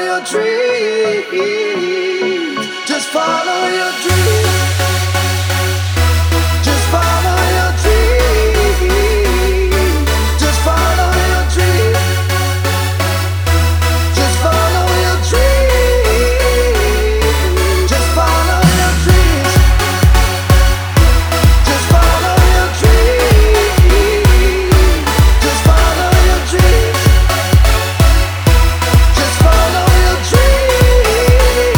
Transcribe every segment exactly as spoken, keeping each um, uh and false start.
your dreams. Just follow your dreams. Just follow your dreams. Just follow your dreams. Just follow your dreams. Just follow your dreams. Just follow your dreams. Just follow your dreams. Just follow your dreams.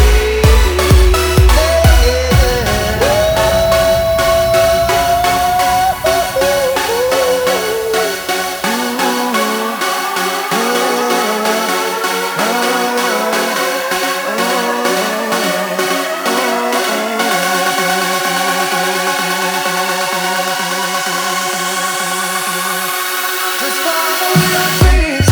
Just follow your dreams.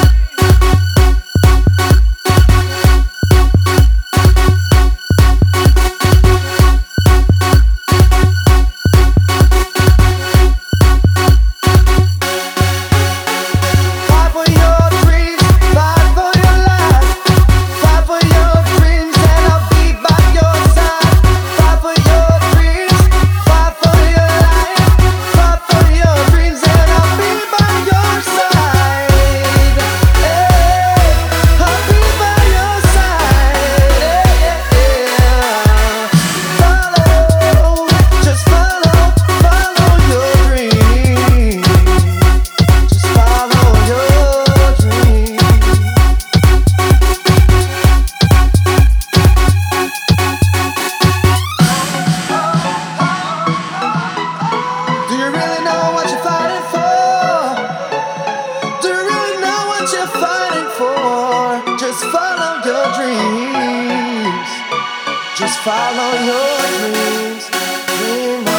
Fight for your dreams, fight for your life. Fight for your dreams and I'll be by your side. Fight for your dreams, fight for your life. Fight for your dreams and I'll be by your side. Hey, I'll be by your side. Follow, just follow, follow your dreams. Just follow your dreams. Do you really know what you're fighting for? Do you really know what you're fighting for? Just follow your dreams. Just follow your dreams. Dream